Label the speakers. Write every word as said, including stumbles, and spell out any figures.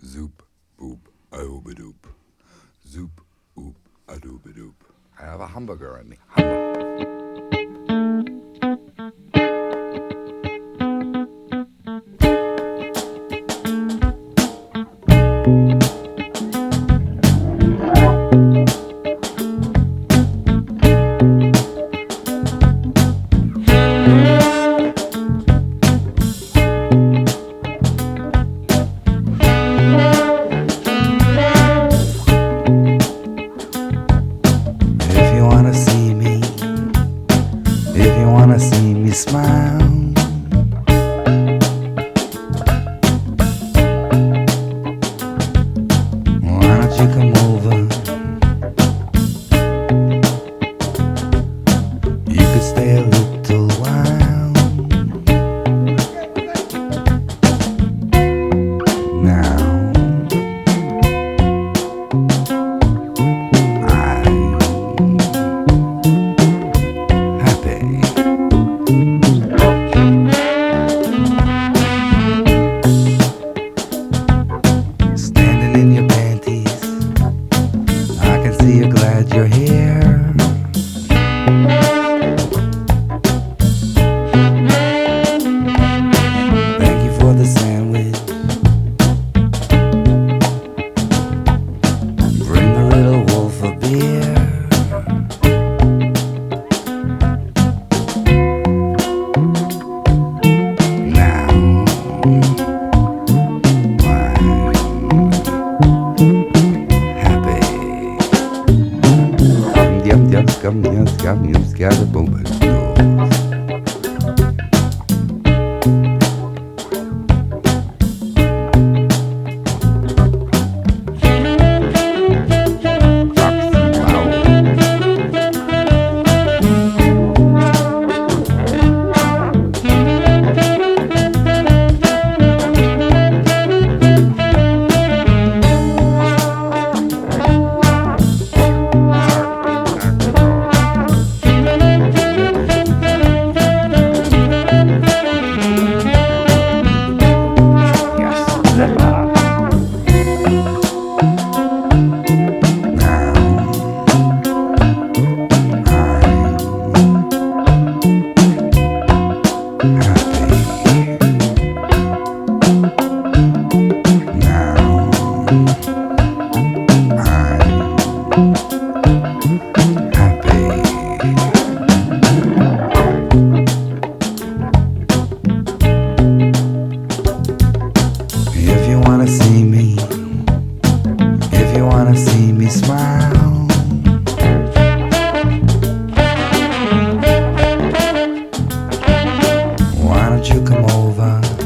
Speaker 1: Zoop, boop, a doop. Zoop, oop, a doop doop. I have a hamburger in me. Hamburger.
Speaker 2: If you wanna see me, if you wanna see me smile, why don't you come over? You could stay a little while. Now standing in your panties, I can see you're glad you're here. Thank you for the sandwich. Bring the little wolf a beer. Now Yum yum scum yum scum yum scum boom boom. If you wanna see me, if you wanna see me smile, why don't you come over?